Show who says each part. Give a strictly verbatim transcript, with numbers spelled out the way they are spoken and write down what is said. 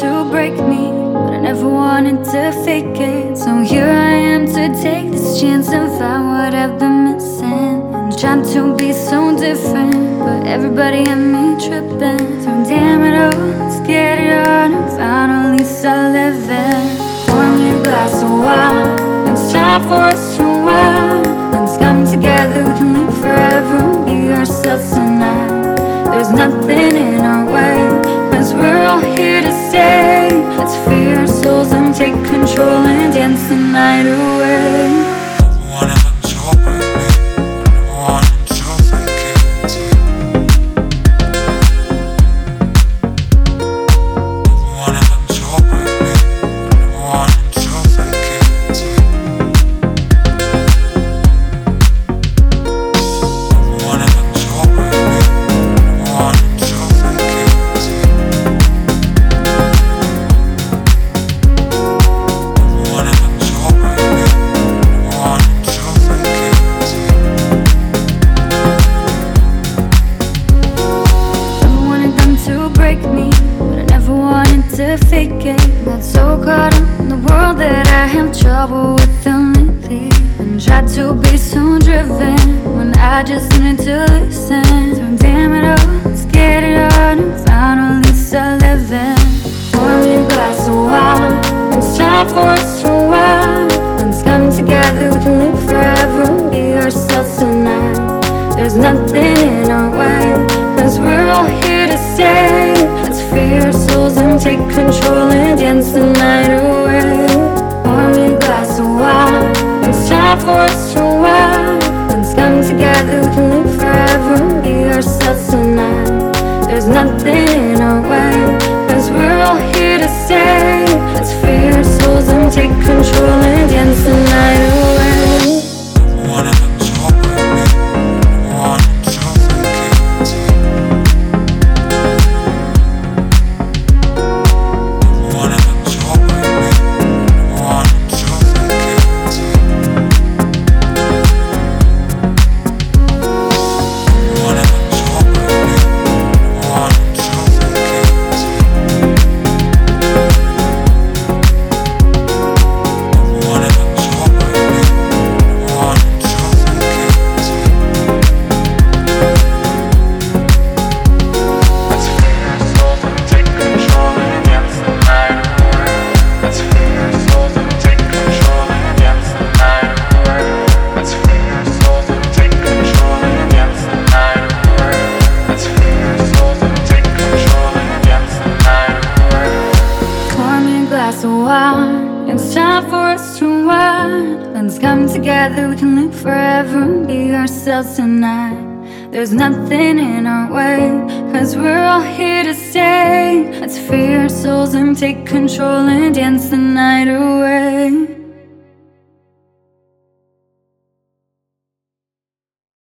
Speaker 1: to break me, but I never wanted to fake it. So here I am to take this chance and find what I've been missing. And trying to be so different, but everybody had me tripping. So damn it all, let's get it on and finally start living. Pour me a glass of wine, it's time for us to wild. Let's come together, we can live forever, be ourselves tonight. There's nothing in our way, cause we're all here to stay. Let's free our souls and take control and dance the night away. To fake it, got so caught up in the world that I have trouble with them lately. And tried to be so driven when I just needed to listen. So damn it all, let's get it on and finally start living. Pour me a glass of wine, it's time for us to wild. Let's come together, we can live forever, be ourselves tonight. There's nothing in our way, cause we're all here to stay. Let's free our souls and take control and dance the night away. Pour me a glass of wine, it's time for us to wild. Let's come together, we can live forever, be ourselves tonight. There's nothing in our way, cause we're all here to stay. Let's free our souls and take control and dance the night away. It's time for us to wild. Let's come together, we can live forever and be ourselves tonight. There's nothing in our way, cause we're all here to stay. Let's free our souls and take control and dance the night away.